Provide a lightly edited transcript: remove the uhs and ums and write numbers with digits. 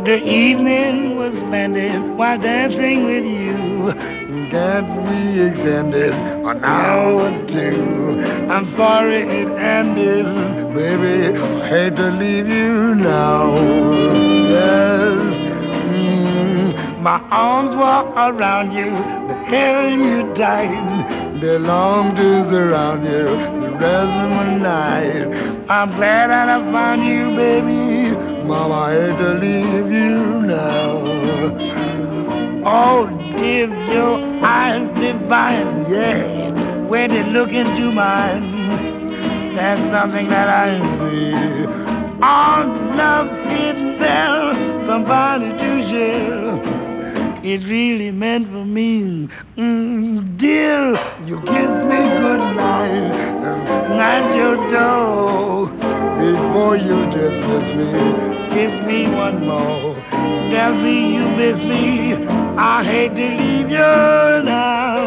The evening was spending while dancing with you. Can't we extend it an hour or two? I'm sorry it ended, baby. I hate to leave you now. Yes, my arms were around you, but held you tight. They long to surround you the rest of my night. I'm glad that I found you, baby. Mama, I hate to leave you now. Oh, dear, your eyes divine, yeah. When they look into mine, that's something that I see. All love is there, somebody to share. It's really meant for me. Dear, you kiss me goodnight at your door. Before you dismiss me, kiss me one more. Tell me you miss me. I hate to leave you now.